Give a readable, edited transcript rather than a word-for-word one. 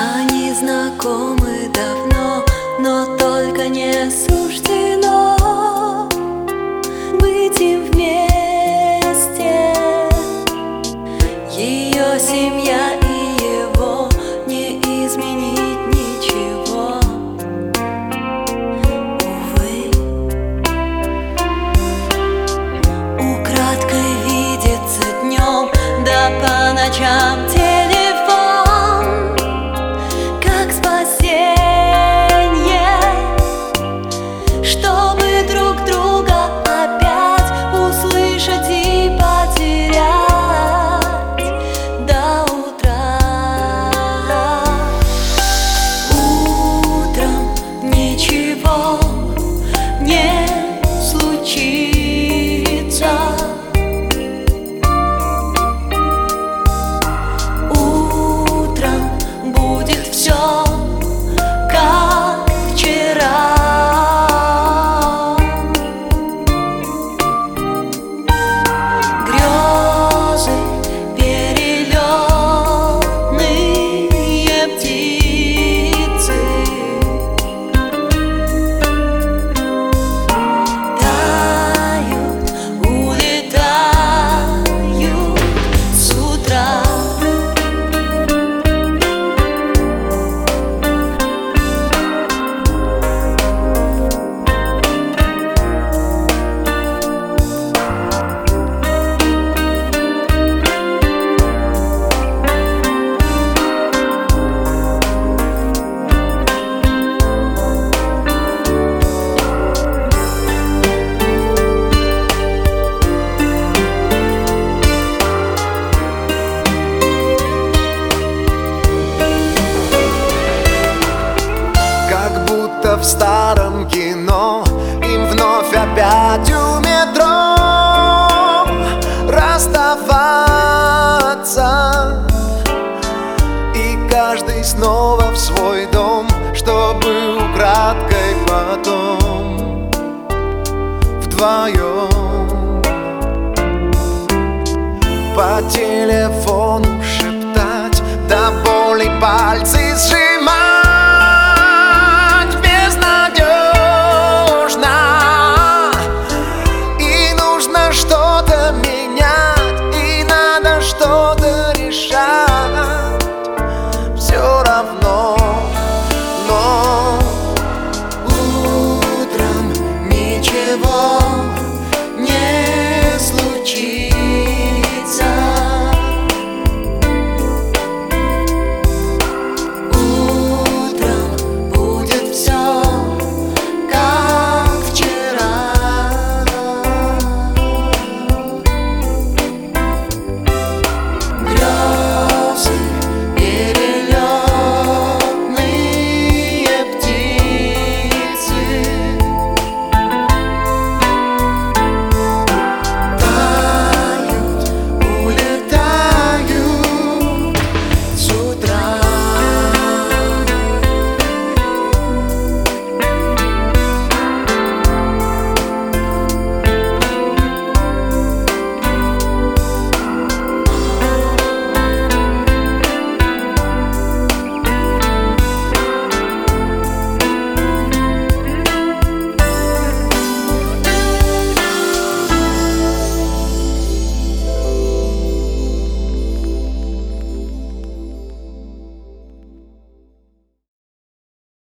Они знакомы давно, но только не суждено быть им вместе. Ее семья и его не изменить ничего, увы. Украдкой видится днем, да по ночам телефон, как спасенье, чтобы друг друга опять услышать и потерять до утра. Утром ничего не случится. Утром будет все как вчера. Грезы перелетные птицы тают, улетают с утра. Как будто в старом кино им вновь опять у метро расставаться, и каждый снова в свой дом, чтобы украдкой потом вдвоем по телефону шептать, до боли пальцы сжимать.